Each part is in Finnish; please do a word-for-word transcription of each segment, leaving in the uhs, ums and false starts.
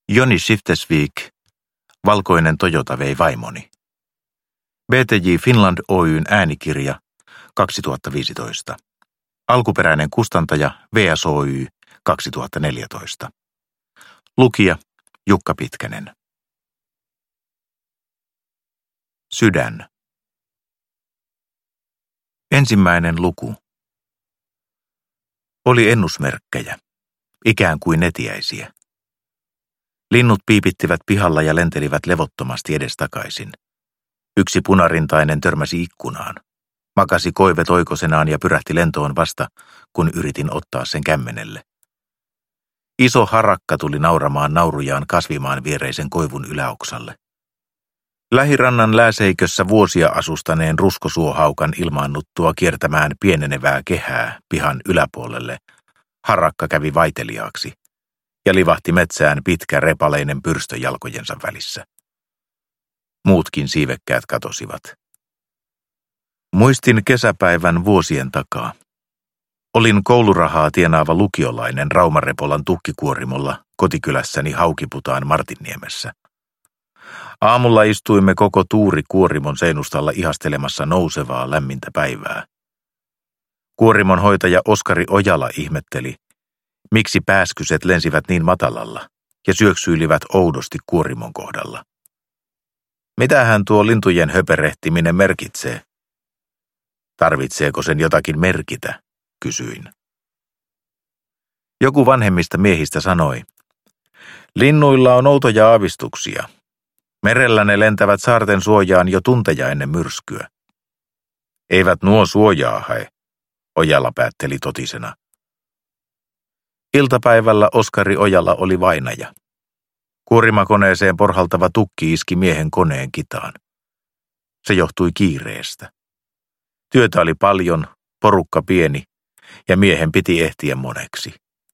Joni Shiftesvik, Valkoinen Toyota vei vaimoni. B T J Finland Oyn äänikirja kaksituhattaviisitoista. Alkuperäinen kustantaja V S Oy kaksituhattaneljätoista. Lukija Jukka Pitkänen. Sydän. Ensimmäinen luku. Oli ennusmerkkejä, ikään kuin netiäisiä. Linnut piipittivät pihalla ja lentelivät levottomasti edestakaisin. Yksi punarintainen törmäsi ikkunaan. Makasi koive toikosenaan ja pyrähti lentoon vasta, kun yritin ottaa sen kämmenelle. Iso harakka tuli nauramaan naurujaan kasvimaan viereisen koivun yläoksalle. Lähirannan lääseikössä vuosia asustaneen ruskosuohaukan ilmaannuttua kiertämään pienenevää kehää pihan yläpuolelle, harakka kävi vaiteliaaksi ja livahti metsään pitkä repaleinen pyrstö jalkojensa välissä. Muutkin siivekkäät katosivat. Muistin kesäpäivän vuosien takaa. Olin koulurahaa tienaava lukiolainen Raumarepolan tukkikuorimolla kotikylässäni Haukiputaan Martinniemessä. Aamulla istuimme koko tuuri kuorimon seinustalla ihastelemassa nousevaa lämmintä päivää. Kuorimon hoitaja Oskari Ojala ihmetteli, miksi pääskyset lensivät niin matalalla ja syöksyilivät oudosti kuorimon kohdalla. Mitähän tuo lintujen höperehtiminen merkitsee? Tarvitseeko sen jotakin merkitä, kysyin. Joku vanhemmista miehistä sanoi, linnuilla on outoja aavistuksia. Merellä ne lentävät saarten suojaan jo tunteja ennen myrskyä. Eivät nuo suojaa hae, Ojala päätteli totisena. Iltapäivällä Oskari Ojala oli vainaja. Kuorimakoneeseen porhaltava tukki iski miehen koneen kitaan. Se johtui kiireestä. Työtä oli paljon, porukka pieni, ja miehen piti ehtiä moneksi.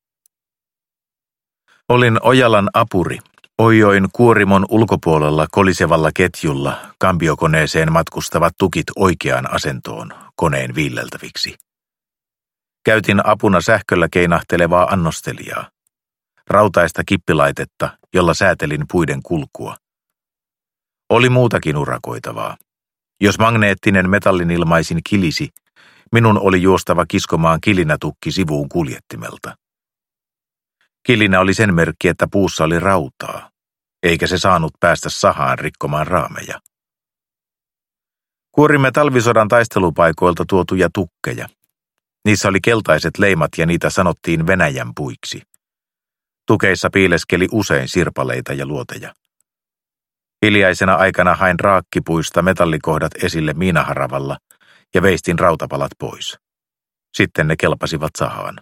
Olin Ojalan apuri. Oioin kuorimon ulkopuolella kolisevalla ketjulla kambiokoneeseen matkustavat tukit oikeaan asentoon koneen viilleltäviksi. Käytin apuna sähköllä keinahtelevaa annostelijaa, rautaista kippilaitetta, jolla säätelin puiden kulkua. Oli muutakin urakoitavaa. Jos magneettinen metallinilmaisin kilisi, minun oli juostava kiskomaan kilinätukki sivuun kuljettimelta. Kilinä oli sen merkki, että puussa oli rautaa, eikä se saanut päästä sahaan rikkomaan raameja. Kuorimme talvisodan taistelupaikoilta tuotuja tukkeja. Niissä oli keltaiset leimat ja niitä sanottiin Venäjän puiksi. Tukeissa piileskeli usein sirpaleita ja luoteja. Hiljaisena aikana hain raakkipuista metallikohdat esille miinaharavalla ja veistin rautapalat pois. Sitten ne kelpasivat sahaan.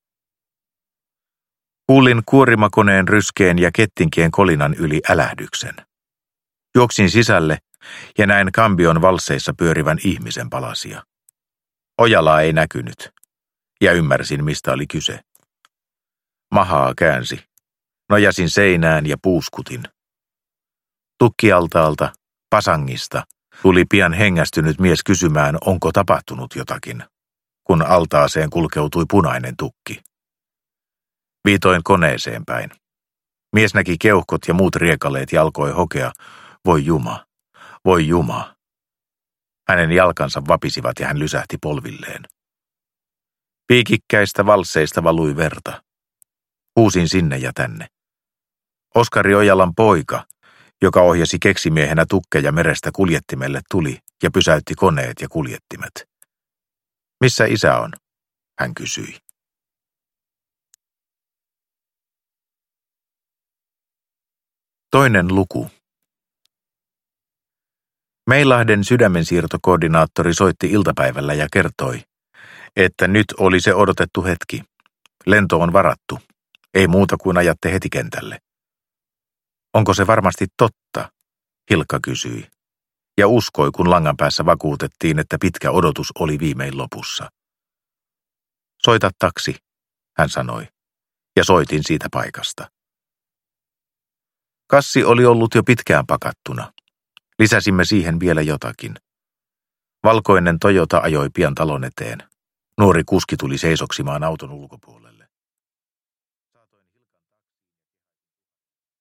Kuulin kuorimakoneen ryskeen ja kettinkien kolinan yli älähdyksen. Juoksin sisälle ja näin kambion valseissa pyörivän ihmisen palasia. Ojalaa ei näkynyt, ja ymmärsin, mistä oli kyse. Mahaa käänsi. Nojasin seinään ja puuskutin. Tukkialtaalta, pasangista, tuli pian hengästynyt mies kysymään, onko tapahtunut jotakin, kun altaaseen kulkeutui punainen tukki. Viitoin koneeseen päin. Mies näki keuhkot ja muut riekaleet ja alkoi hokea, voi juma, voi juma. Hänen jalkansa vapisivat ja hän lysähti polvilleen. Piikikkäistä valsseista valui verta. Huusin sinne ja tänne. Oskari Ojalan poika, joka ohjasi keksimiehenä tukkeja merestä kuljettimelle, tuli ja pysäytti koneet ja kuljettimet. Missä isä on? Hän kysyi. Toinen luku. Meilahden sydämensiirtokoordinaattori soitti iltapäivällä ja kertoi, että nyt oli se odotettu hetki. Lento on varattu. Ei muuta kuin ajatte heti kentälle. Onko se varmasti totta? Hilkka kysyi. Ja uskoi, kun langan päässä vakuutettiin, että pitkä odotus oli viimein lopussa. Soita taksi, hän sanoi, ja soitin siitä paikasta. Kassi oli ollut jo pitkään pakattuna. Lisäsimme siihen vielä jotakin. Valkoinen Toyota ajoi pian talon eteen. Nuori kuski tuli seisoksimaan auton ulkopuolelle.